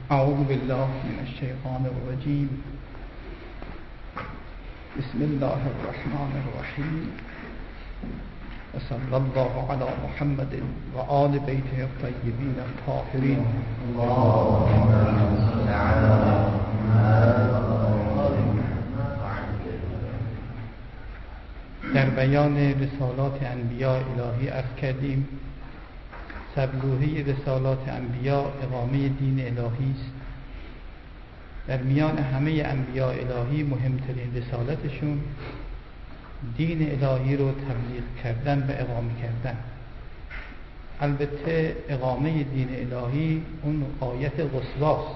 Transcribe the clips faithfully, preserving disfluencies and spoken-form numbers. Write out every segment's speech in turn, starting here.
اعوذ بالله من الشیطان الرجیم. بسم الله الرحمن الرحیم و صلی الله علی محمد و آل بیته الطیبین الطاهرین. در بیان رسالات انبیاء الهی عرض کردیم سرلوحه رسالات انبیاء اقامه دین الهی است. در میان همه انبیاء الهی مهمترین رسالتشون دین الهی رو تبلیغ کردن و اقامه کردن. البته اقامه دین الهی اون غایت قصواست،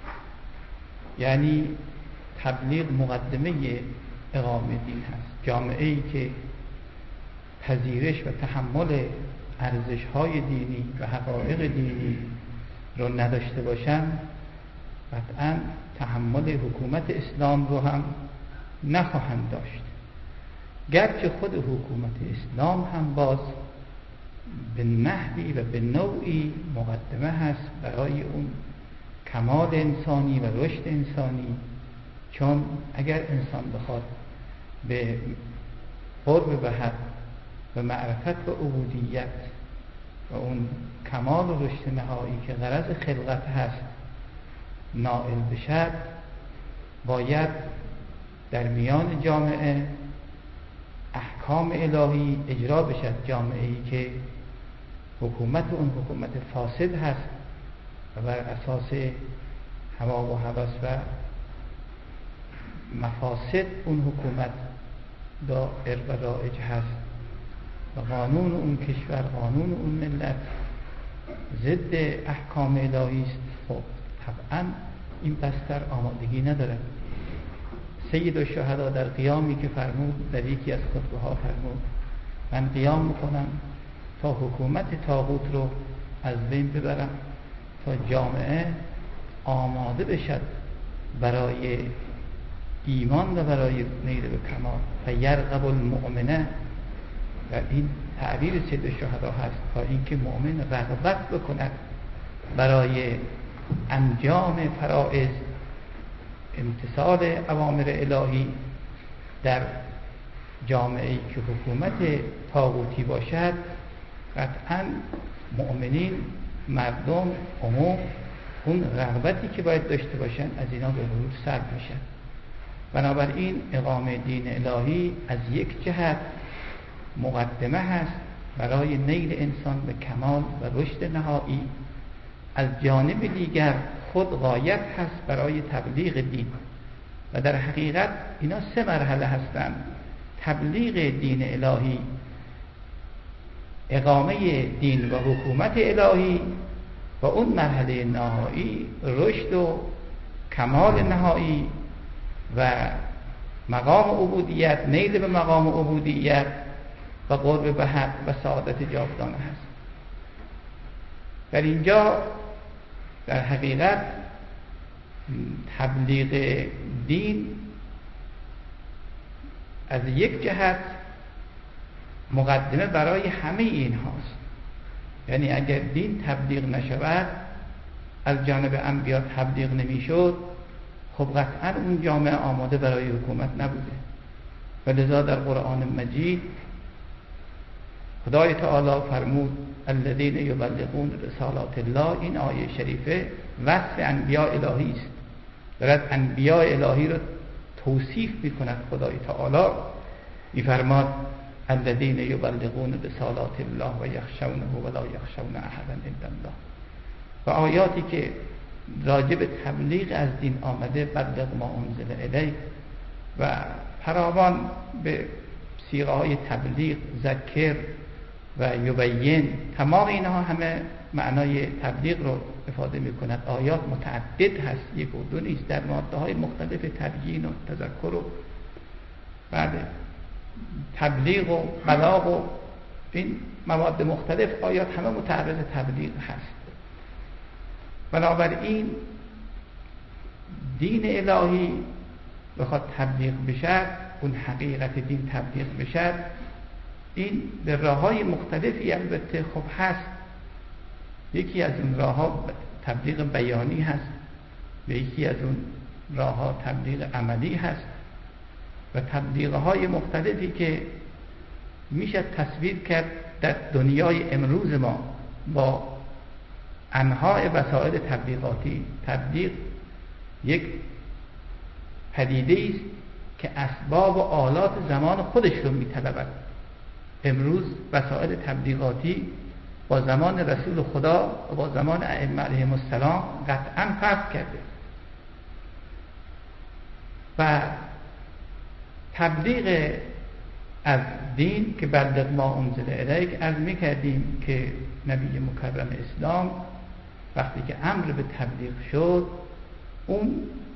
یعنی تبلیغ مقدمه اقامه دین هست. جامعه ای که پذیرش و تحمل ارزش های دینی و حقایق دینی رو نداشته باشن قطعا تحمل حکومت اسلام رو هم نخواهند داشت، گرچه خود حکومت اسلام هم باز به نحوی و به نوعی مقدمه هست برای اون کمال انسانی و رشد انسانی. چون اگر انسان بخواد به قرب به حق و معرفت و عبودیت و اون کمال و رشد نهایی که غرض خلقت هست نائل بشد، باید در میان جامعه احکام الهی اجرا بشد. جامعه ای که حکومت اون حکومت فاسد هست و بر اساس هوا و هوس و مفاسد اون حکومت دائر و رائج هست و قانون اون کشور، قانون اون ملت ضد احکام الهی است، خب طبعا این بستر آمادگی ندارد. سید الشهدا در قیامی که فرمود، در یکی از خطبه ها فرمود من قیام میکنم تا حکومت طاغوت رو از بین ببرم، تا جامعه آماده بشد برای ایمان و برای نیل به کمال و یرغب المؤمنه. و این تعبیر سید الشهدا هست تا اینکه مؤمن رغبت بکند برای انجام فرائض، امتثال اوامر الهی در جامعه‌ای که حکومت طاغوتی باشد. قطعا مؤمنین، مردم عموم، اون رغبتی که باید داشته باشن از اینا به مرور سرد میشن. بنابراین اقامه دین الهی از یک جهت مقدمه هست برای نیل انسان به کمال و رشد نهایی، از جانب دیگر خود غایت هست برای تبلیغ دین. و در حقیقت اینا سه مرحله هستند: تبلیغ دین الهی، اقامه دین و حکومت الهی، و اون مرحله نهایی رشد و کمال نهایی و مقام عبودیت، نیل به مقام عبودیت و قرب به حق و سعادت جاودانه هست. در اینجا در حقیقت تبلیغ دین از یک جهت مقدمه برای همه این هاست. یعنی اگر دین تبلیغ نشود، از جانب انبیا تبلیغ نمیشد، خب قطعا اون جامعه آماده برای حکومت نبوده. و لذا در قرآن مجید خدای تعالی فرمود الذین یبلغون رسالات الله. این آیه شریفه وصف انبیاء الهی است، دارد انبیاء الهی رو توصیف میکند. خدای تعالی میفرماد الذین یبلغون رسالات الله و یخشونه ولا یخشون احدا الا الله. و آیاتی که راجب تبلیغ از دین آمده، بلغ ما انزل الیک، و فراوان به صیغه های تبلیغ، ذکر و یبین، تمام اینها همه معنای تبلیغ رو افاده می کند. آیات متعدد هست، یک و دو نیست، در ماده های مختلف تبیین و تذکر و بعد تبلیغ و بلاغ و این مواد مختلف آیات همه متعرض تبلیغ هست. بنابراین دین الهی بخواد تبلیغ بشد، اون حقیقت دین تبلیغ بشد، این به راه‌های مختلفی البته خب هست. یکی از این راه‌ها تبلیغ بیانی هست و یکی از اون راه ها تبلیغ عملی هست و تبلیغ های مختلفی که میشه تصویر کرد در دنیای امروز ما با انواع وسایل تبلیغاتی. تبلیغ یک پدیده است که اسباب و آلات زمان خودش رو میطلبد. امروز وسایل تبلیغاتی با زمان رسول خدا و با زمان ائمه علیهم السلام قطعا فرق کرده و تبلیغ از دین که بلغ ما انزل الیک، عرض میکردیم که نبی مکرم اسلام وقتی که امر به تبلیغ شد اون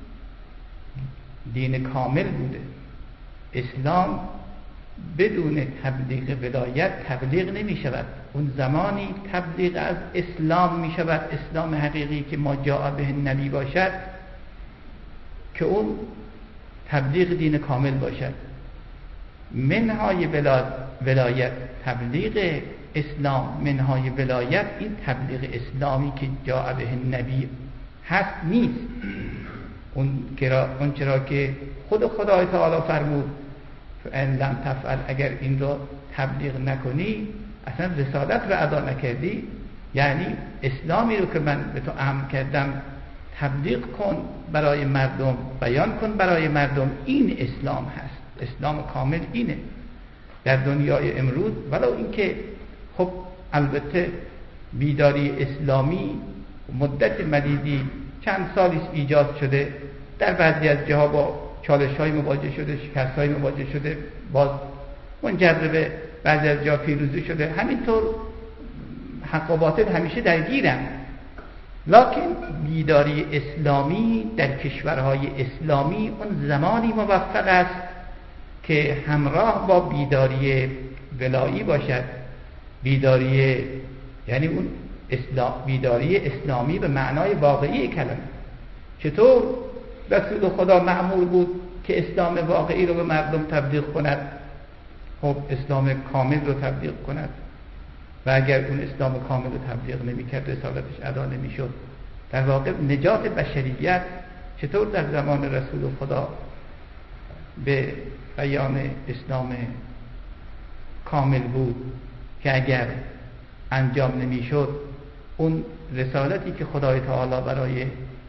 دین کامل بوده. اسلام بدون تبلیغ ولایت تبلیغ نمی شود. اون زمانی تبلیغ از اسلام می شود، اسلام حقیقی که ما جاء به نبی باشد، که اون تبلیغ دین کامل باشد. منهای ولایت تبلیغ اسلام، منهای ولایت این تبلیغ اسلامی که جاء به نبی هست نیست. اون اون چرا که خود خدای تعالی فرمود فإن لم تفعل، اگر این رو تبلیغ نکنی، اصلا رسالت رو ادا نکردی، یعنی اسلامی رو که من به تو امر کردم تبلیغ کن برای مردم، بیان کن برای مردم، این اسلام هست. اسلام کامل اینه در دنیای امروز. ولو اینکه خب البته بیداری اسلامی مدت مدیدی چند سالی ایجاد شده، در بعضی از جاها با چالش های مواجه شده، شکست های مواجه شده، باز منجر به بعضی از جا پیروزی شده. همینطور حق و باطل همیشه درگیرن، لکن بیداری اسلامی در کشورهای اسلامی اون زمانی موفق است که همراه با بیداری ولایی باشد. بیداری یعنی اون اسلام، بیداری اسلامی به معنای واقعی کلمه. چطور رسول خدا مأمور بود که اسلام واقعی رو به مردم تبلیغ کند؟ خب اسلام کامل رو تبلیغ کند، و اگر اون اسلام کامل رو تبلیغ نمی کرد رسالتش ادا نمی شد. در واقع نجات بشریت چطور در زمان رسول خدا به بیان اسلام کامل بود که اگر انجام نمی شد اون رسالتی که خدای تعالی برای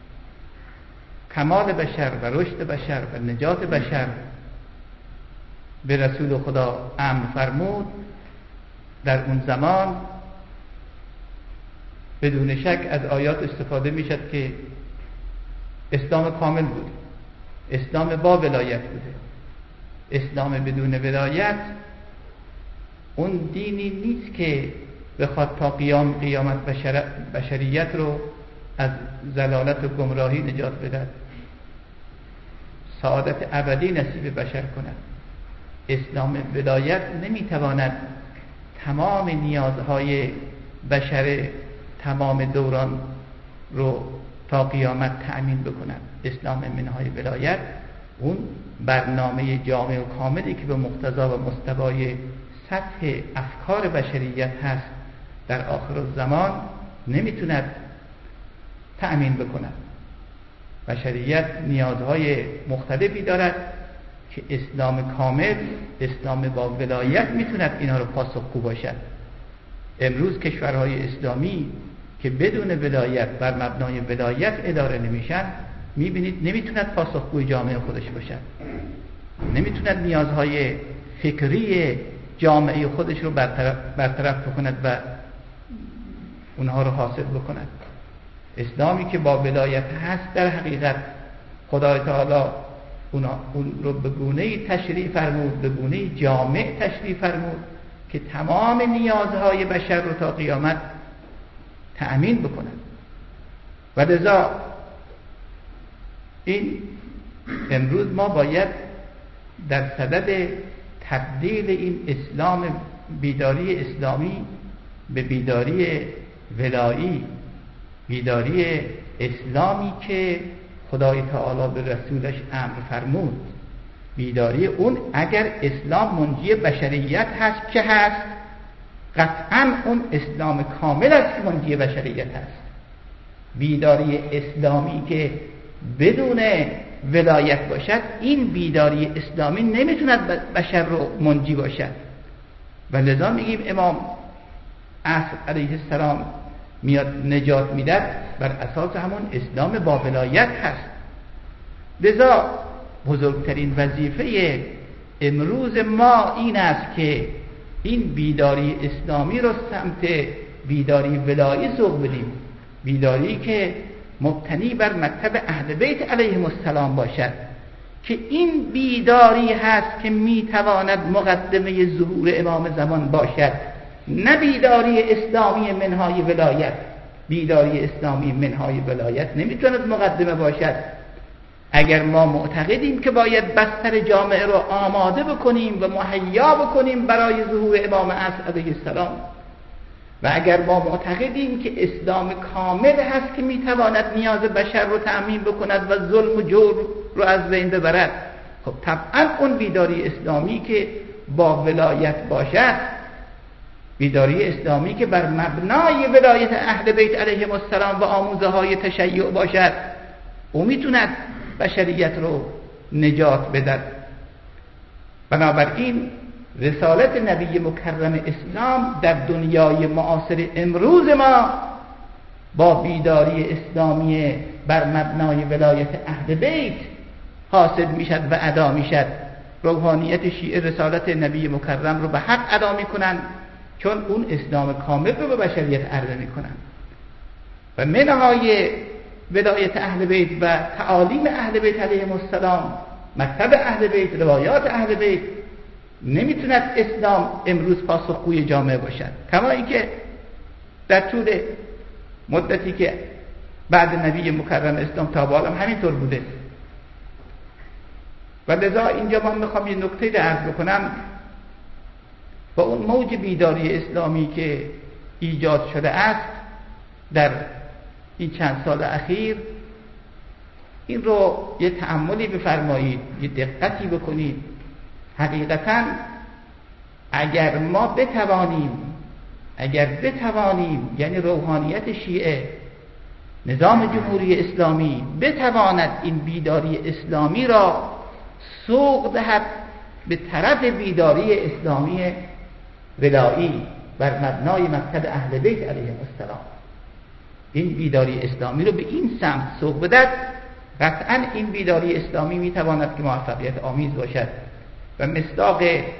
کمال بشر و رشد بشر و نجات بشر به رسول خدا امر فرمود، در اون زمان بدون شک از آیات استفاده می شد که اسلام کامل بود، اسلام با ولایت بوده. اسلام بدون ولایت اون دینی نیست که بخواد تا قیام قیامت بشر بشریت رو از ضلالت و گمراهی نجات بدهد، سعادت ابدی نصیب بشر کند. اسلام ولایت نمیتواند تمام نیازهای بشر تمام دوران رو تا قیامت تأمین بکند. اسلام منهای ولایت اون برنامه جامع و کاملی که به مقتضا و مستوای سطح افکار بشریت هست در آخر الزمان نمیتوند تأمین بکند. بشریت نیازهای مختلفی دارد که اسلام کامل، اسلام با ولایت میتوند اینا رو پاسخگو باشد. امروز کشورهای اسلامی که بدون ولایت، بر مبنای ولایت اداره نمیشن، میبینید نمیتوند پاسخگوی جامعه خودش باشد، نمیتوند نیازهای فکری جامعه خودش رو برطرف, برطرف بکند و اونها رو حاصل بکند. اسلامی که با ولایت هست در حقیقت خدای تعالی اون رو به گونه‌ای تشریع فرمود، به گونه‌ای جامع تشریع فرمود که تمام نیازهای بشر رو تا قیامت تأمین بکند. و لذا این امروز ما باید در صدد تبدیل این اسلام، بیداری اسلامی به بیداری ولایی، بیداری اسلامی که خدای تعالی به رسولش امر فرمود، بیداری اون اگر اسلام منجی بشریت هست که هست، قطعا اون اسلام کامل است که منجی بشریت هست. بیداری اسلامی که بدون ولایت باشد، این بیداری اسلامی نمیتوند بشر رو منجی باشد. و لذا میگیم امام عصر علیه السلام میاد نجات میدد بر اساس همون اسلام با ولایت هست. لذا بزرگترین وظیفه امروز ما این است که این بیداری اسلامی رو سمت بیداری ولایی سوق بدیم، بیداری که مبتنی بر مکتب اهل بیت علیهم السلام باشد، که این بیداری هست که میتواند مقدمه ظهور امام زمان باشد، نه بیداری اسلامی منهای ولایت. بیداری اسلامی منهای ولایت نمیتواند مقدمه باشد. اگر ما معتقدیم که باید بستر جامعه رو آماده بکنیم و مهیا بکنیم برای ظهور امام عصر علیه السلام، و اگر ما معتقدیم که اسلام کامل هست که میتواند نیاز بشر رو تأمین بکند و ظلم و جور رو از بین ببرد، خب طبعا اون بیداری اسلامی که با ولایت باشد، بیداری اسلامی که بر مبنای ولایت اهل بیت علیهم السلام و آموزه های تشیع باشد، او میتوند بشریت رو نجات بدهد. بنابراین رسالت نبی مکرم اسلام در دنیای معاصر امروز ما با بیداری اسلامی بر مبنای ولایت اهل بیت حاصل میشد و ادا میشد. روحانیت شیعه رسالت نبی مکرم رو به حق ادا میکنن، چون اون اسلام کامل رو به بشریت عرضه میکنن و منهای ولایت اهل بیت و تعالیم اهل بیت علیهم السلام، مکتب اهل بیت، روایات اهل بیت، نمیتوند اسلام امروز پاسخگوی جامعه باشد، کما اینکه در طول مدتی که بعد نبی مکرم اسلام تا به حال همینطور بوده. و لذا اینجا من میخوام یه نکته رو عرض بکنم. با اون موج بیداری اسلامی که ایجاد شده است در این چند سال اخیر، این رو یه تأملی بفرمایید، یه دقتی بکنید. حقیقتا اگر ما بتوانیم اگر بتوانیم یعنی روحانیت شیعه، نظام جمهوری اسلامی بتواند این بیداری اسلامی را سوق دهد به طرف بیداری اسلامی ولایی بر مبنای مکتب اهل بیت علیهم السلام، این بیداری اسلامی رو به این سمت سوق بدهد، قطعا این بیداری اسلامی میتواند که موفقیت آمیز باشد و مصداق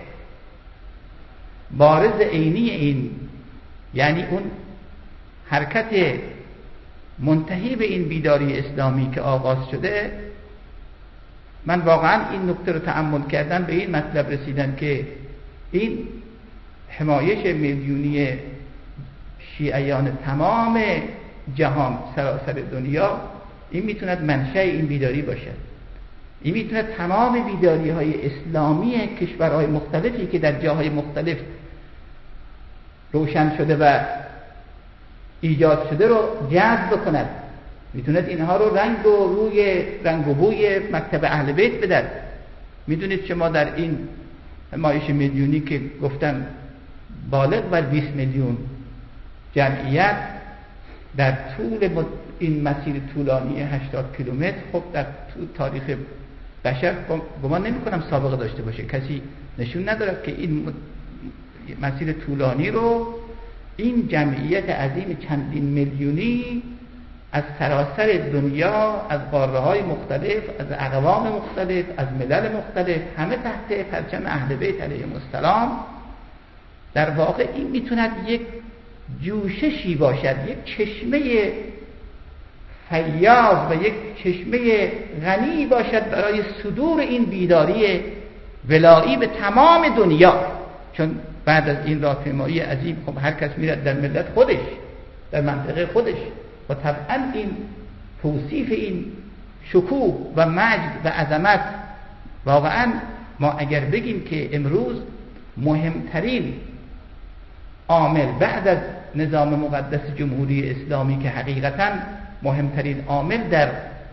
بارز عینی این، یعنی اون حرکت منتهی به این بیداری اسلامی که آغاز شده. من واقعا این نکته رو تأمل کردم، به این مطلب رسیدم که این حمایش میلیونی شیعیان تمام جهان، سراسر دنیا، این میتوند منشأ این بیداری باشد. این میتوند تمام بیداری های اسلامی کشورهای مختلفی که در جاهای مختلف روشن شده و ایجاد شده رو جذب کند، میتوند اینها رو رنگ و روی رنگ و بوی مکتب اهل بیت بدهد. میدونید شما در این حمایش میلیونی که گفتم بالغ بر بیست میلیون جمعیت در طول این مسیر طولانی هشتاد کیلومتر، خب در طول تاریخ بشر گمان نمی کنم سابقه داشته باشه. کسی نشون ندارد که این مسیر طولانی رو این جمعیت عظیم چندین میلیونی از سراسر دنیا، از قاره‌های مختلف، از اقوام مختلف، از ملل مختلف، همه تحت پرچم اهل بیت علیهم السلام، در واقع این میتوند یک جوششی باشد، یک چشمه فیاض و یک چشمه غنی باشد برای صدور این بیداری ولایی به تمام دنیا. چون بعد از این راهپیمایی عظیم خب هر کس میرد در ملت خودش، در منطقه خودش، و طبعا این توصیف این شکوه و مجد و عظمت، واقعا ما اگر بگیم که امروز مهمترین عامل بعد از نظام مقدس جمهوری اسلامی که حقیقتا مهمترین عامل در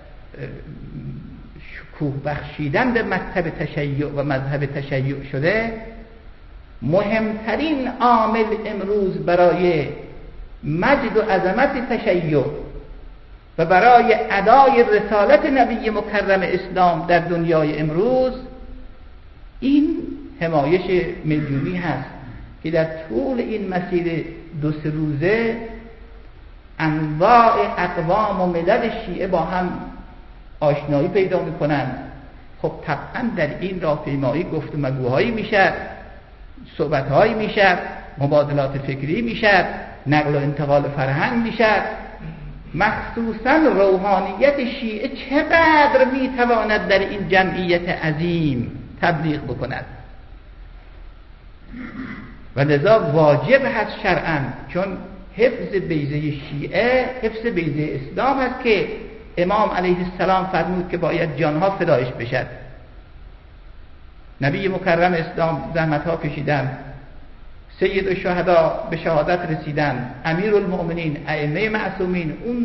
شکوه بخشیدن به مکتب تشیع و مذهب تشیع شده، مهمترین عامل امروز برای مجد و عظمت تشیع و برای ادای رسالت نبی مکرم اسلام در دنیای امروز این حمایش میلیونی هست که در طول این مسیر دو سه روزه انواع اقوام و ملل شیعه با هم آشنایی پیدا میکنند. خب طبعا در این راهپیمایی گفت و مگوهایی میشد، صحبتهایی میشد، مبادلات فکری میشد، نقل و انتقال فرهنگ میشد. مخصوصا روحانیت شیعه چقدر میتواند در این جمعیت عظیم تبلیغ بکند و لذا واجب هست شرعاً، چون حفظ بیضه شیعه حفظ بیضه اسلام هست که امام علیه السلام فرمود که باید جانها فدایش بشد. نبی مکرم اسلام زحمتها کشیدن، سید الشهدا به شهادت رسیدن، امیر المؤمنین، ائمه معصومین، اون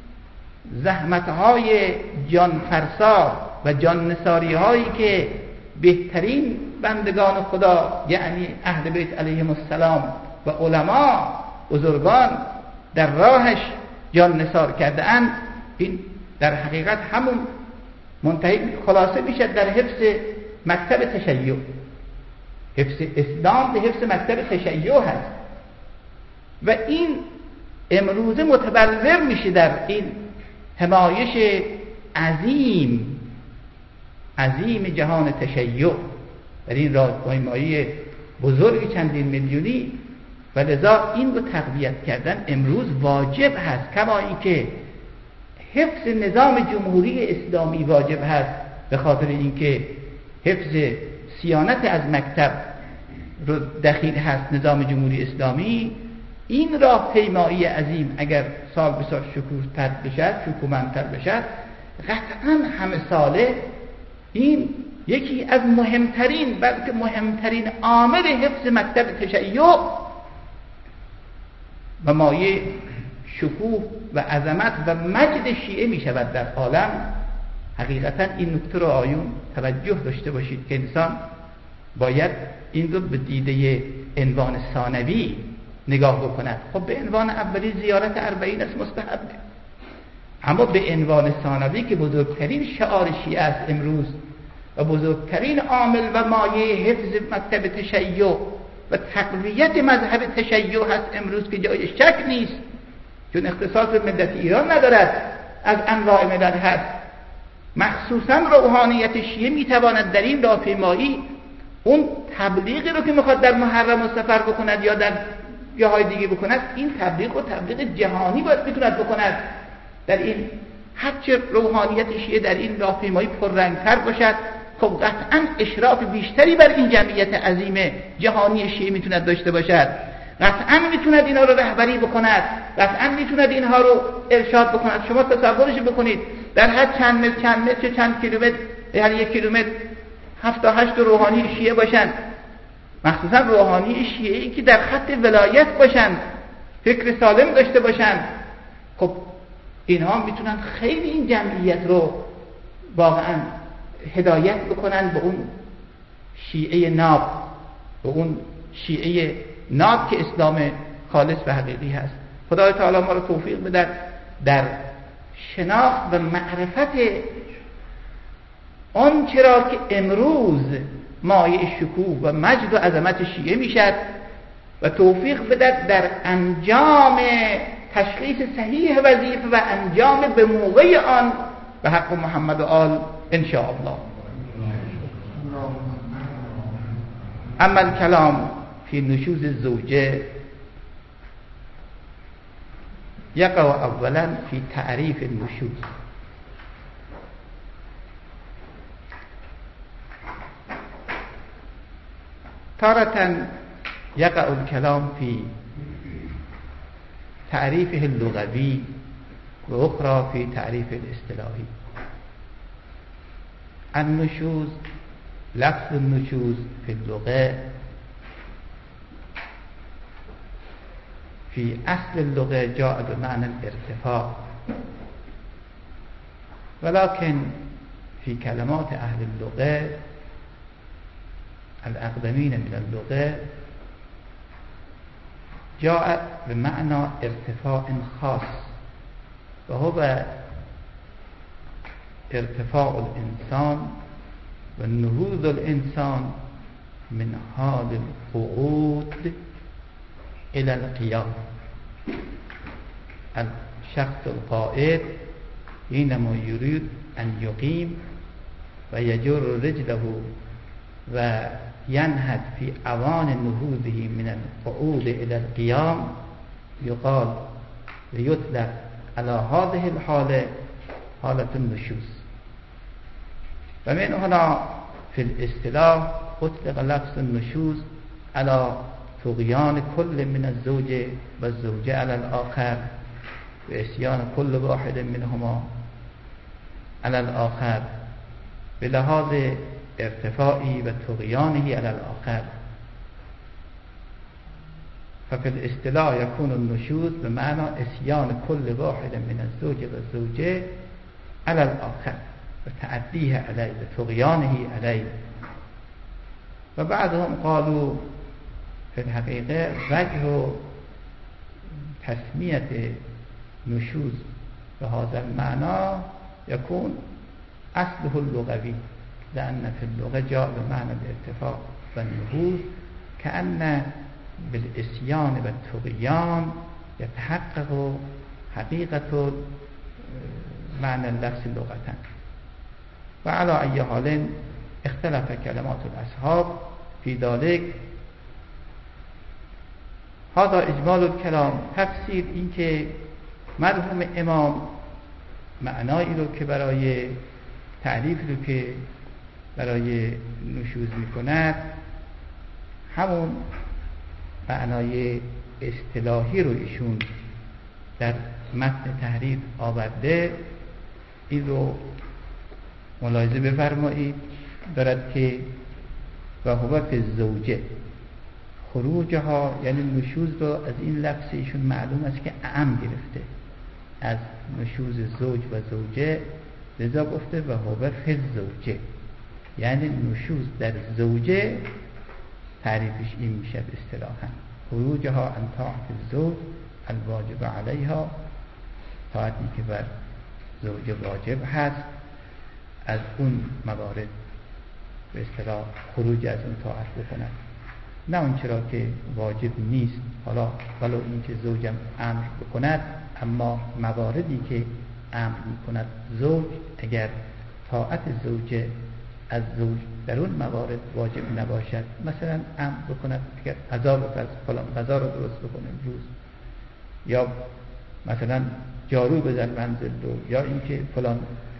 زحمتهای جان فرسا و جان نثاری هایی که بهترین بندگان خدا یعنی اهل بیت علیهم السلام و علما بزرگان در راهش جان نثار کرده اند، این در حقیقت همون منتهی خلاصه میشه در حفظ مکتب تشیع. حفظ اسلام به حفظ مکتب تشیع هست و این امروزه متبلور میشه در این حمایش عظیم عظیم جهان تشیع، در این راهپیمایی بزرگ چندین میلیونی. و لذا این رو تقویت کردن امروز واجب هست، کما اینکه حفظ نظام جمهوری اسلامی واجب هست، به خاطر اینکه حفظ صیانت از مکتب رو دخیل هست نظام جمهوری اسلامی. این راهپیمایی عظیم اگر سال به سال شکوفتر بشد، شکومندتر بشد، قطعا همه ساله این یکی از مهمترین بلکه مهمترین عامل حفظ مکتب تشیع و مایه شکوه و عظمت و مجد شیعه می شود در عالم. حقیقتا این نکته رو آیون توجه داشته باشید که انسان باید این رو به دیده عنوان ثانوی نگاه بکند. خب به عنوان اولی زیارت اربعین است، مستحبه، اما به عنوان ثانوی که بزرگترین شعار شیعه است امروز و بزرگترین عامل و مایه حفظ مکتب تشیع و تقویت مذهب تشیع هست امروز که جای شک نیست، چون اختصاص به ملت ایران ندارد، از انواع ملل هست. مخصوصا روحانیت شیعه میتواند در این راهپیمایی اون تبلیغی رو که میخواد در محرم و سفر بکند یا در جاهای دیگه بکند، این تبلیغ و تبلیغ جهانی باید میتوند بکند. در این هرچه روحانیت شیعه در این راهپیمایی پررنگتر باشد، خب قطعا اشراف بیشتری بر این جمعیت عظیم جهانی شیعه میتوند داشته باشد، قطعا میتوند اینا رو رهبری بکند، قطعا میتوند اینها رو ارشاد بکند. شما تصورش بکنید در هر چند متر چند متر چند کیلومتر، هر یک کیلومتر هفت تا هشت روحانی شیعه باشن، مخصوصا روحانی شیعه‌ای که در خط ولایت باشن، فکر سالم داشته باشن. خب اینها میتونن خیلی این جمعیت رو واقعا هدایت بکنن به اون شیعه ناب، به اون شیعه ناب که اسلام خالص و حقیقی هست. خدای تعالی ما رو توفیق بده در شناخت و معرفت آن چرا که امروز مایه شکوه و مجد و عظمت شیعه میشد و توفیق بده در انجام تشخیص صحیح وظیفه و انجام به موقع آن به حق محمد و آل ان شاء الله. اما الكلام في نشوز الزوجه يقع اولا في تعريف النشوز. تارة يقع الكلام في تعريفه اللغوي وأخرى في تعريف الاصطلاحي. النشوز، لفظ النشوز في اللغة في أصل اللغة جاء بمعنى الارتفاع، ولكن في كلمات أهل اللغة الأقدمين من اللغة جاء بمعنى ارتفاع خاص و هو ارتفاع الانسان و نهوض الانسان من حال القعود الى القيام. الشخص القائد حينما يريد ان يقيم و يجر رجله و ينهض في اوان نهوضه من القعود الى القيام يقال ليطلق على هذه الحالة حالة النشوز. و من هنا في الاصطلاح اطلق لفظ النشوز على طغيان كل من الزوج والزوجة على الآخر و عصيان كل واحد منهما على الآخر بلحاظ ارتفاعه و طغيانه على الآخر. ففي الاصطلاح يكون النشوز بمعنى عصيان كل واحد من الزوج والزوجة على الآخر وتعديه عليه وطغيانه عليه. وبعضهم قالوا في الحقيقة وجه تسمية نشوز بهذا المعنى يكون أصله اللغوي، لأن في اللغة جاء بمعنى الارتفاع والنهوض كأن بالعصيان والطغيان يتحقق حقيقة معنى اللفظ لغة. وعلى أي حال اختلف كلمات الأصحاب في ذلك. هذا اجمال الكلام. تفسیر این که مرحوم امام معنایی رو که برای تعریف رو که برای نشوز میکند همون معنای اصطلاحی رو ایشون در متن تحریر آورده. این رو ملاحظه بفرمایید. دارد که و هو فی الزوجه خروجها، یعنی نشوز رو از این لفظ ایشون معلوم است که اعم گرفته از نشوز زوج و زوجه، لذا گفته و هو فی الزوجه، یعنی نشوز در زوجه تعریفش این میشه به اصطلاحاً خروجها عن طاعت الزوج الواجب علیها، طاعتی که بر زوج واجب هست از اون موارد به اصطلاح خروج از اون طاعت بکند، نه اون چرا که واجب نیست. حالا ولو این که زوجم امر بکند، اما مواردی که امر میکند زوج، اگر طاعت زوجه از زوج در اون موارد واجب نباشد، مثلا امر بکند اگر غذا بپز فلان غذا رو درست بکنه امروز، یا مثلا جارو بزن منزل رو، یا اینکه فلان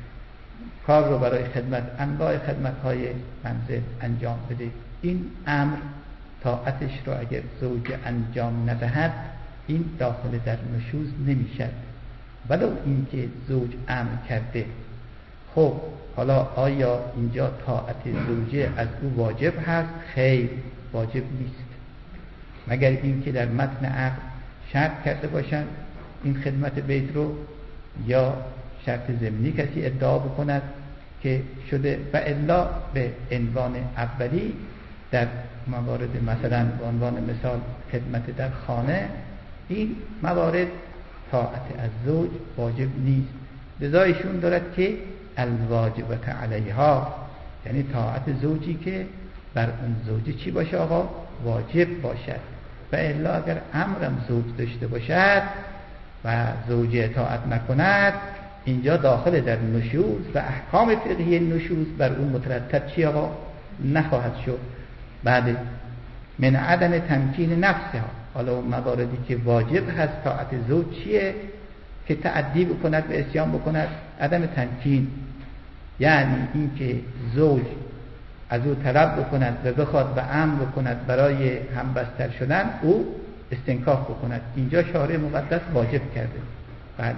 کار رو برای خدمت انواع خدمت های منزل انجام بده، این امر طاعتش رو اگر زوج انجام ندهد این داخل در نشوز نمیشد، ولو اینکه زوج امر کرده. خب حالا آیا اینجا طاعت زوجه از او واجب هست؟ خیر، واجب نیست، مگر اینکه در متن عقد شرط کرده باشند این خدمت بیت رو، یا شرط ضمنی کسی ادعا بکند که شده، و الا به عنوان اولی در موارد مثلا به عنوان مثال خدمت در خانه، این موارد طاعت از زوج واجب نیست. لذا ایشون دارد که الواجبت علیها، یعنی طاعت زوجی که بر اون زوجه چی باشه آقا؟ واجب باشد. و الا اگر امرم زوج داشته باشد و زوجه اطاعت نکند، اینجا داخل در نشوز و احکام فقهی نشوز بر اون مترتب چی آقا؟ نخواهد شد. بعد من عدم تمکین نفسها، حالا اون مواردی که واجب هست طاعت زوج چیه؟ که تعدی بکند و عصیان بکند. عدم تمکین یعنی این که زوج از او طلب بکند و بخواد و امر بکند برای همبستر شدن، او استنکاف بکند. اینجا شارع مقدس واجب کرده. بله،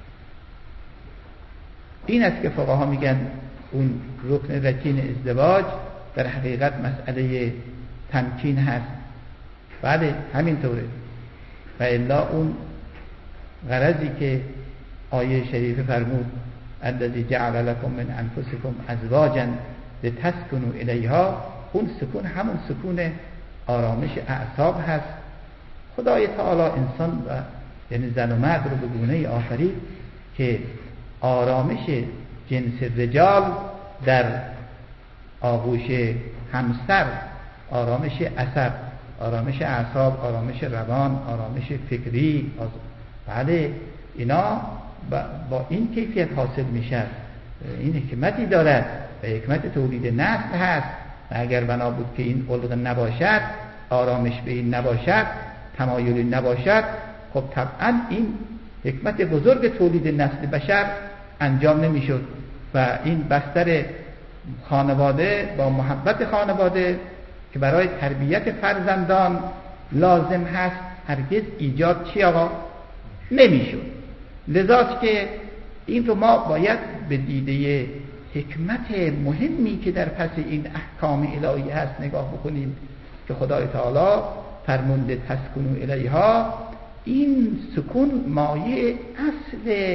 این است که فقها میگن اون رکن رکین ازدواج در حقیقت مسئله تمکین هست. بله همینطوره. و الا اون غرضی که آیه شریفه فرمود الذی جعل لكم من انفسکم ازواجا لتسکنوا الیها، اون سکون همون سکون آرامش اعصاب هست. خدای تعالی انسان و یعنی زن و مرد رو به گونه آفرید که آرامش جنس رجال در آغوش همسر، آرامش عصب، آرامش اعصاب، آرامش روان، آرامش فکری، بله اینا با این کیفیت حاصل میشه. این حکمتی دارد و حکمت تولید نسل هست. و اگر بنا بود که این علق نباشد، آرامش به این نباشد، تمایلی نباشد، خب طبعا این حکمت بزرگ تولید نسل بشر انجام نمیشد و این بستر خانواده با محبت خانواده که برای تربیت فرزندان لازم هست هرگز ایجاد چی آقا نمیشد. لذاست که این رو ما باید به دیده حکمت مهمی که در پس این احکام الهی هست نگاه بکنیم که خدای تعالی فرمونده تسکنوا الیها. این سکون مایه اصل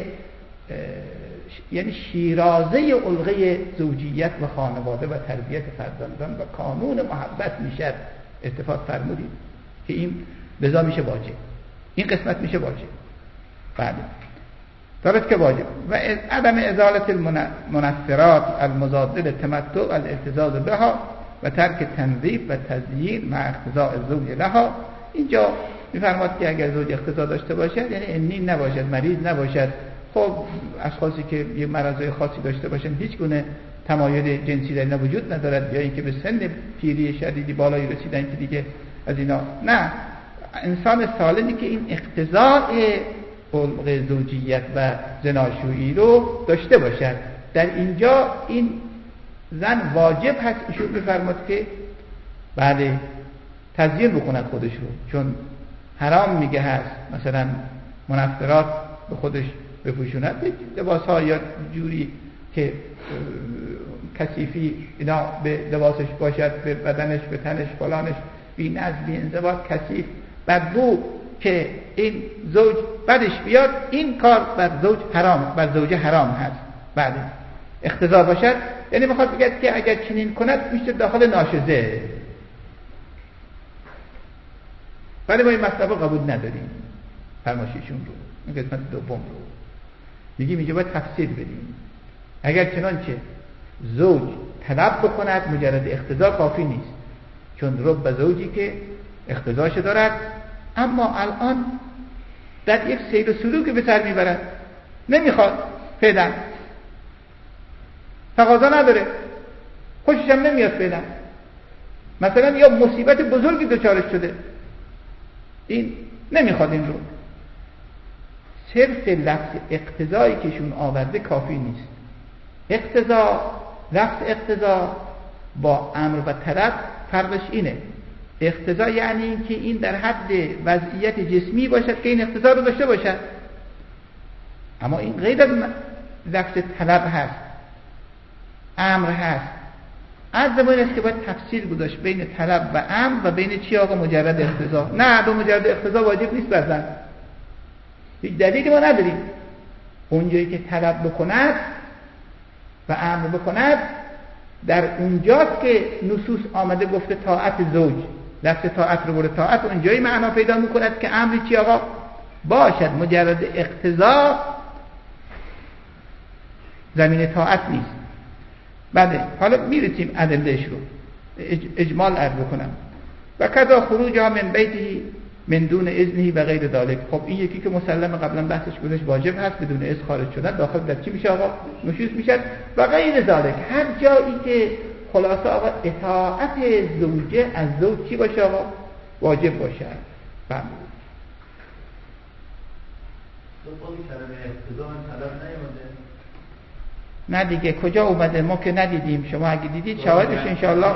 یعنی شیرازه علقه زوجیت و خانواده و تربیت فرزندان و کانون محبت میشه. اتفاق فرمودید که این لذا میشه واجب، این قسمت میشه واجب. بله درست که واجب. و عدم ازالت المنفرات المضاد للتمتع الاعتزاز بها و ترک تنظیف و تزیین مع اقتضاء الزوج لها. اینجا میفرماد که اگر زوج اقتضا داشته باشد یعنی انی نباشد، مریض نباشد، خب اشخاصی که یه مرضای خاصی داشته باشن هیچ گونه تمایل جنسی در اینا وجود ندارد، یا اینکه به سن پیری شدیدی بالایی رسیدن که دیگه از اینا نه. انسان سالمی که این اقتضاء علق زوجیت و زناشویی رو داشته باشد، در اینجا این زن واجب هست ایشون میفرماد که بله تزیین بکند خودش رو، چون حرام میگه هست مثلا منفرات به خودش بپوشوند لباس ها یا جوری که کثیفی اینا به لباسش باشد، به بدنش، به تنش، فلانش بی نظم، بی انضباط، کثیف، بدبو، که این زوج بدش بیاد، این کار بر زوج حرام، بر زوجه حرام هست. بله اقتضا باشد یعنی میخواد بگه که اگر چنین کند میشه داخل ناشزه. ولی ما این مطلب رو قبول نداریم، فرمایششون رو، این قسمت دوم رو میگیم اینجا باید تفسیر بدیم. اگر چنانچه زوج طلب بکند مجرد اقتضا کافی نیست، چون رب زوجی که اقتضاش دارد اما الان در یک سیر و سلوک به سر میبرد، نمیخواد، فعلا تقاضا نداره، خوشش هم نمیاد فعلا، مثلا یا مصیبت بزرگی دچارش شده، این نمیخواد این رو. صرف لفظ اقتضایی که شون آورده کافی نیست. اقتضا، لفظ اقتضا با امر و طلب فرقش اینه. اقتضا یعنی این که این در حد وضعیت جسمی باشد که این اقتضا رو داشته باشد، اما این غیر از لفظ طلب هست، امر هست. از زمان است که باید تفصیل گذاشت بین طلب و امر و بین چی آقا مجرد اقتضا. نه به مجرد اقتضا واجب نیست بزن، هیچ دلیلی ما نداریم. اونجایی که طلب بکند و امر بکند در اونجاست که نصوص آمده گفته طاعت زوج، لفظ طاعت رو برده طاعت اونجایی معنا پیدا میکند که امری چی آقا باشد، مجرد اقتضا زمین طاعت نیست. بله حالا میرسیم ادلهش رو اجمال عرض بکنم. و کذا خروج ها من بیتی من دون اذنه و غیر ذلک. خب این یکی که مسلم قبلا بحثش گذاشت واجب هست، بدون اذن خارج شدن داخل در چی میشه آقا؟ نشوز میشه. و غیر ذلک هر جایی که خلاصه آقا اطاعت زوجه از زوج چی باشه آقا؟ واجب باشه. بله نه دیگه کجا اومده؟ ما که ندیدیم، شما اگه دیدید شواهدش انشاءالله.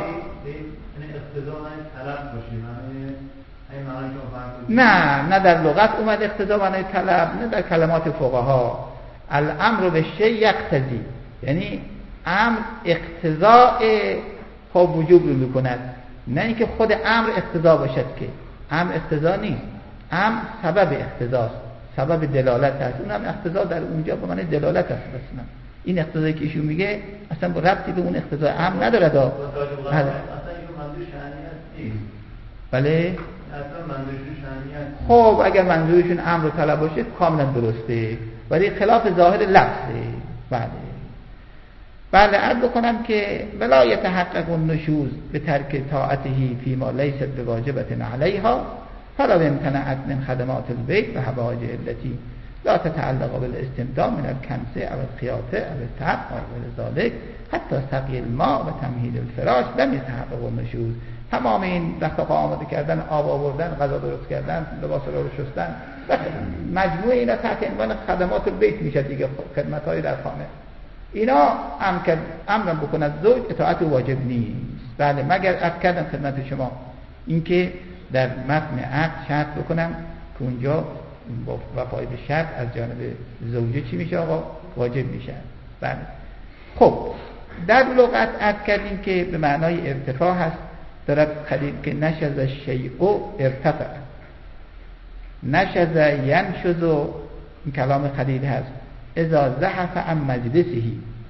نه نه در لغت اومده اقتضا معنی طلب، نه در کلمات فقها. الامر به شیء یقتضی، یعنی امر اقتضاء خب وجوب رو میکند، نه اینکه خود امر اقتضا باشد، که امر اقتضا نیست، امر سبب اقتضاست، سبب دلالت هست. اون هم اقتضا در اونجا به معنی دلالت هست. اصلا این اقتضایی که ایشون میگه اصلا با ربطی به اون اقتضای امر نداره. دا بله اصلا منظورشون شأنیت. خب اگر منظورشون امر و طلب باشه کاملا درسته، ولی خلاف ظاهر لفظه. بله بله عرض بکنم که ولا یتحقق النشوز به ترک طاعته فيما لیست بواجبة علیها فلو امتنعت من خدمات البيت و حوائج التي لا تتعلق بالاستمتاع من الکنسه او الخیاطه او التعب و ذلك حتی سقی الماء و تمهید الفراش لم یتحقق النشوز. تمام این دست آماده کردن، آب آوردن، غذا درست کردن، لباس رو شستن، مجموعه اینا تحت عنوان خدمات البیت میشه دیگه، خدمت‌های در خانه. اینا امر امر بکند زوج اطاعت واجب نیست. بله مگر عرض کردم خدمت شما اینکه در متن عقد شرط بکنم که اونجا با وفای به شرط از جانب زوجه چی میشه آقا؟ واجب میشه. بله خب در لغت عرض کردیم که به معنای ارتفاع هست. دارد خلیل که نشز شیء ارتفع، نشز ینشز، این کلام خلیل هست، اذا زحف عن مجلسه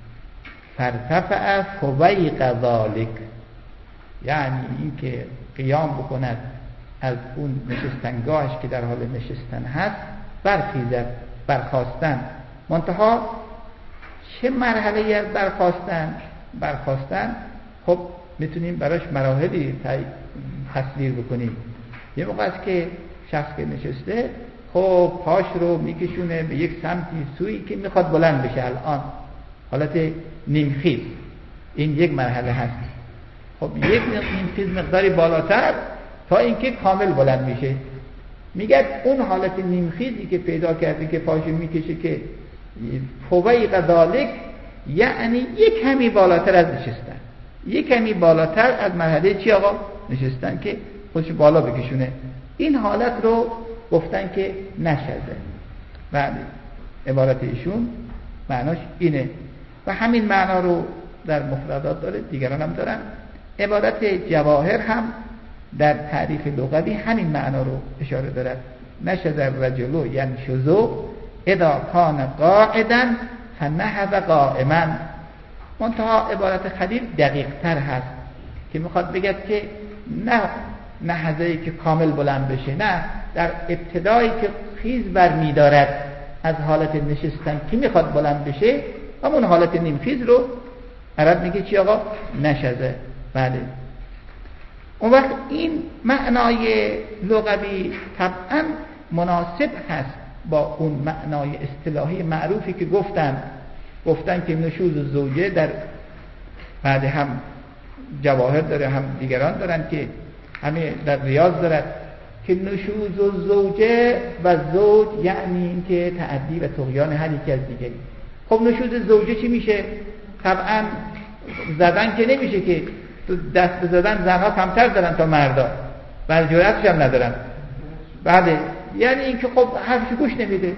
فارتفع فویق ذلك، یعنی این که قیام بکند از اون نشستنگاهش که در حال نشستن هست برخیزد، برخاستن. منتها چه مرحله از برخاستن؟ برخاستن خب میتونیم براش مراحلی تصویر بکنیم. یه موقع است که شخص که نشسته خب پاش رو میکشونه به یک سمتی سوی که میخواد بلند بشه، الان حالت نیمخیز، این یک مرحله هست. خب یک نیمخیز مقداری بالاتر تا اینکه کامل بلند میشه. میگه اون حالت نیمخیزی که پیدا کرده که پاشو میکشه که فویق ذالک، یعنی یک کمی بالاتر از نشستن، یک کمی بالاتر از مرحله چی آقا؟ نشستن، که خودش بالا بکشونه. این حالت رو گفتن که نشده. بله عبارت ایشون معناش اینه و همین معنا رو در مفردات داره، دیگران هم دارن. عبارت جواهر هم در تعریف لغوی همین معنا رو اشاره دارد. نشد الرجل ینشز اذا کان قاعدا فنهض قائما. منتها عبارت خلیل دقیق تر هست که میخواد بگه که نه نهضه‌ای که کامل بلند بشه، نه در ابتدایی که خیز برمی دارد از حالت نشستن که میخواد بلند بشه، همون حالت نیم خیز رو عرب میگه چی آقا؟ نشزه. بله اون وقت این معنای لغوی طبعا مناسب هست با اون معنای اصطلاحی معروفی که گفتن گفتن که نشوز الزوجه در بعد هم جواهر داره، هم دیگران دارن که همه در ریاض دارد که نشوز الزوجه و زوج یعنی این که تعدی و طغیان هر یکی از دیگری. خب نشوز زوجه چی میشه؟ طبعا زدن که نمیشه که دست بزدن زنها کمتر دارن تا مردا، بل جرأتش هم ندارن. بله یعنی این که خب حرفش گوش نمیده،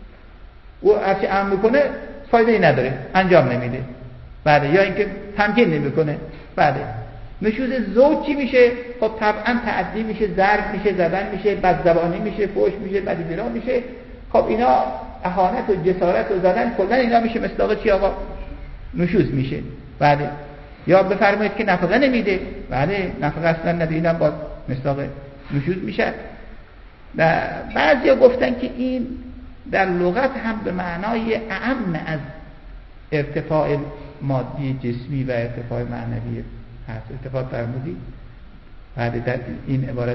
او هرچی امر میکنه فایده ای نداره، انجام نمیده. بله یا اینکه تمکین نمیکنه. بله نشوز زوج چی میشه؟ خب طبعا تعدی میشه، ضرب میشه، زدن میشه، بدزبانی میشه، فحش میشه، بدیدرا میشه. خب اینا اهانت و جسارت و زدن کلا اینا میشه مصداق چی آقا؟ نشوز میشه. بله یا بفرمایید که نفقه نمیده، بله نفقه اصلا نده، اینم با مصداق نشوز میشه. و بعضیا گفتن که این در لغت هم به معنای اعم از ارتفاع مادی جسمی و ارتفاع معنوی هست. ارتفاع فرمودی بعد در این عبارت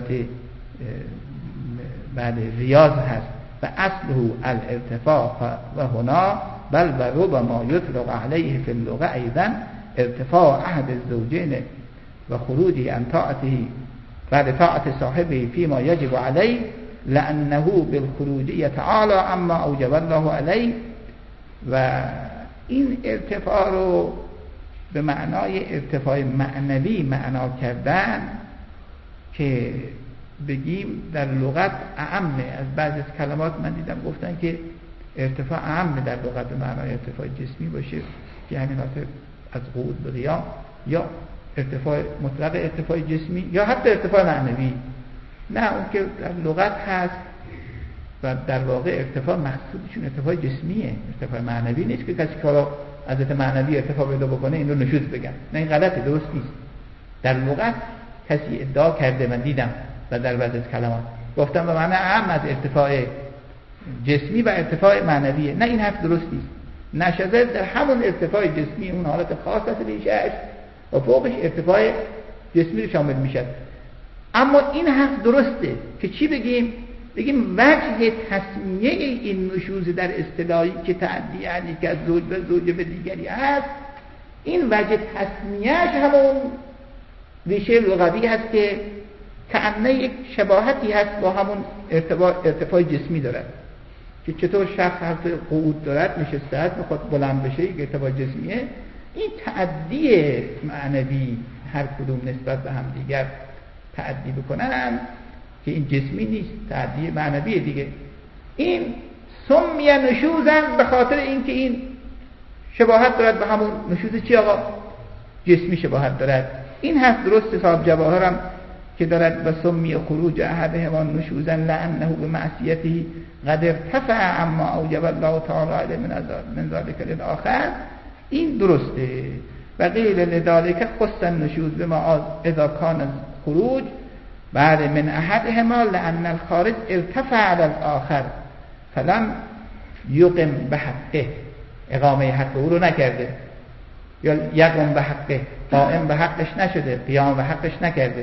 بعد ریاض هست و اصله الارتفاع و هنا بل و ربما یطلق علیه فی اللغه ایضا ارتفاع احد الزوجین و خروجی عن طاعته بعد طاعت صاحبه فيما یجب علیه لأنه بالخروج تعالی عما اوجب الله علیه. و این ارتفاع رو به معنای ارتفاع معنوی معنا کردن که بگیم در لغت اعمه. از بعضی از کلمات من دیدم گفتن که ارتفاع اعمه در لغت به معنای ارتفاع جسمی باشه، یعنی مثلا از قعود به قیام، یا ارتفاع مطلق ارتفاع جسمی، یا حتی ارتفاع معنوی. نه اون که در لغت هست و در واقع ارتفاع مقصودشون ارتفاع جسمیه، ارتفاع معنوی نیست که کسی که حضرت معنوی ارتفاع پیدا بکنه این رو نشوز بگن. نه این غلطه، درست نیست. در لغت کسی ادعا کرده، من دیدم و در بعض از کلمات گفتم به معنی اعم از ارتفاع جسمی و ارتفاع معنویه. نه، این حرف درست نیست. نشزه در همون ارتفاع جسمی اون حالت خاص است ریشه‌اش و فوقش ارتفاع جسمی رو شامل میشه. اما این حرف درسته که چی بگیم؟ بگیم وجه تسمیه این نشوز در اصطلاحی که تعدی یعنی که از زوج به زوج به دیگری هست، این وجه تسمیهش همون ریشه لغوی هست که کأنه یک شباهتی هست با همون ارتفاع, ارتفاع جسمی دارد که چطور شخص حرف قعود دارد، نشسته است، میخواد بلند بشه، یک ارتفاع جسمیه. این تعدی معنوی هر کدوم نسبت به هم دیگر تعدی بکنن که این جسمی نیست، تعدی معنوی دیگه. این سمیه نشوزن به خاطر اینکه این شباهت دارد به همون نشوز چی آقا؟ جسمی شباهت دارد. این حرف درست صاحب جواهرم که دارد و سمی خروج احدهما نشوزا لانه به معصیته قد ارتفع اما اوجب الله تعالی من ذلك للآخر. این درسته. و قیل لذلك خص النشوز بما اذا كان خروج بعد من احدهما لان الخارج ارتفع على الاخر فلم یقم بحقه، اقامه حق او رو نکرده، یا یقم به حقه، قائم به حقش نشده، قیام به حقش نکرده.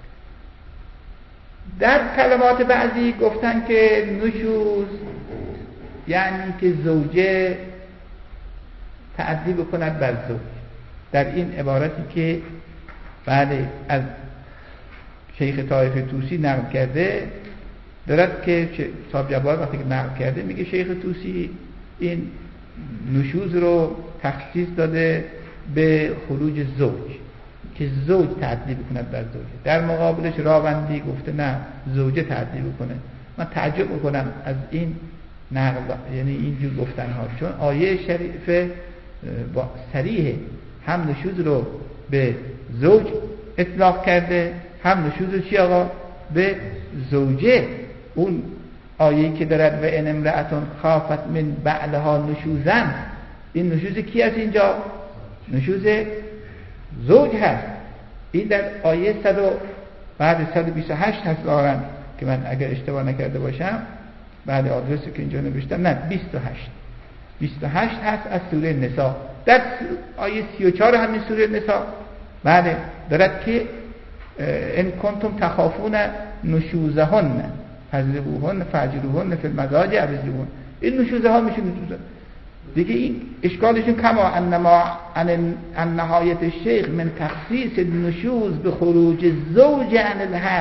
در کلمات بعضی گفتن که نشوز یعنی که زوجه تعدی بکند بر زوج. در این عبارتی که بعد از شیخ طایف طوسی نقل کرده دارد که صاحب جبار وقتی که نقل کرده میگه شیخ طوسی این نشوز رو تخصیص داده به خروج زوج که زوج تعدی بکند بر زوجه. در مقابلش راوندی گفته نه، زوجه تعدی بکنه. من تعجب میکنم از این نقل، یعنی اینجور گفتن ها، چون آیه شریفه با صریح هم نشوز رو به زوج اطلاق کرده، هم نشوز چی آقا؟ به زوجه. اون آیه‌ای که دارد و ان امرأتون خافت من بعلها نشوزن، این نشوز کی است اینجا؟ نشوز زوج هست. این در آیه صد و بعد صد و بیست و هشت هست دارن که من اگر اشتباه نکرده باشم بعد آدرسی که اینجا نوشتم، نه بیست و هشت بیست و هشت هست از سوره نساء. در آیه سی و چهار همین سوره نساء بعد دارد که ان کنتم تخافون نشوزهن فاضربوهن فاجروهن فی المضاجع ابزوهن. این نشوزه ها میشه نشوزه دیگه. این اشکالشون کما انما ان نهایت الشیخ من تخصیص النشوز به خروج الزوج عن الحق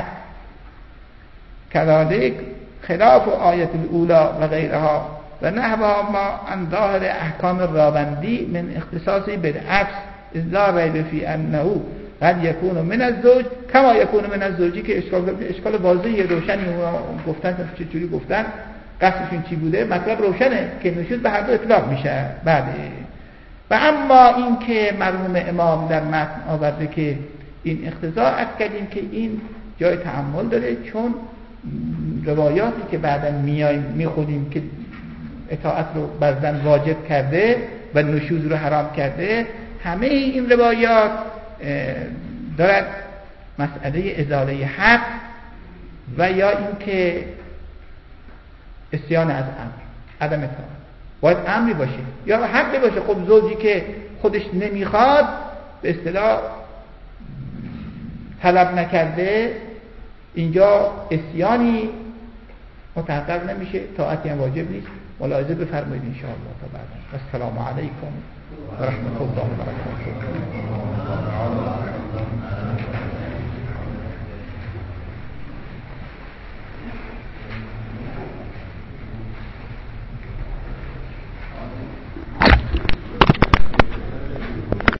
كذلك خلاف آیت الاولا و غیرها و نحوها ما عن ظاهر احکام راوندی من اختصاصی بالعکس اذ لا ریب فی انه قد یکون من الزوج کما یکون من الزوجی که اشکال اشکال واضحه روشنی گفتن چجوری گفتن، قصدشون چی بوده، مطلب روشنه که نشوز به هر دو اطلاق میشه. بله. و اما این که مرحوم امام در متن آورده که این اقتضا عرض کردیم که این جای تأمل داره، چون روایاتی که بعدا میایم میخونیم که اطاعت رو بر زن واجب کرده و نشوز رو حرام کرده، همه این روایات دارد مسئله ازاله حق و یا اینکه اسیان از امر، عدم اطاعت. باید امری باشه یا حقی باشه. خب زوجی که خودش نمیخواد به اصطلاح طلب نکرده، اینجا اسیانی متحقق نمیشه، طاعتی هم واجب نیست. ملاحظه بفرمایید ان شاء الله تا بعدا. السلام علیکم و رحمت الله و برکاته.